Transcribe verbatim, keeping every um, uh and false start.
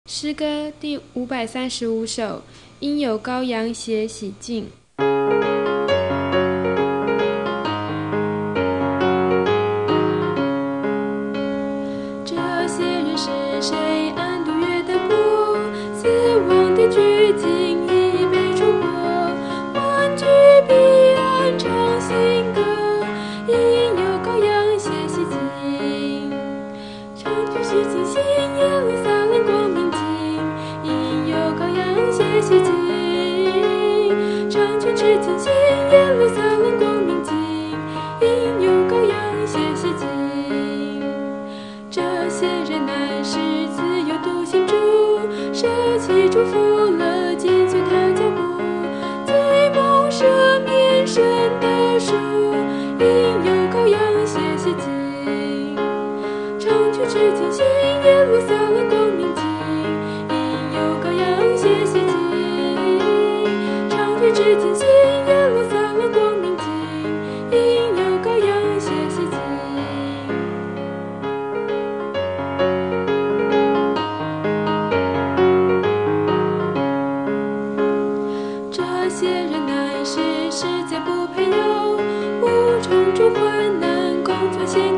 诗歌第五百三十五首，因有羔羊血洗净。这些人是谁？暗度约旦坡，死亡的拘禁已被冲破，欢聚彼岸唱新歌，因有羔羊血洗净。唱句是清新耶路撒冷光明镜，因有羔羊血洗净。唱句是清新耶路撒冷光明镜，因有羔羊血洗净。这些人乃是自由独行主，舍弃祝福了，紧随他脚步，最蒙赦免神的树，因有羔羊血洗净。唱句是清新耶路撒冷光明镜，因有羔羊血洗净。唱句是清新耶路撒冷光明镜，因有羔羊血洗净。这些人乃是世界不配有，无重重患难，共作险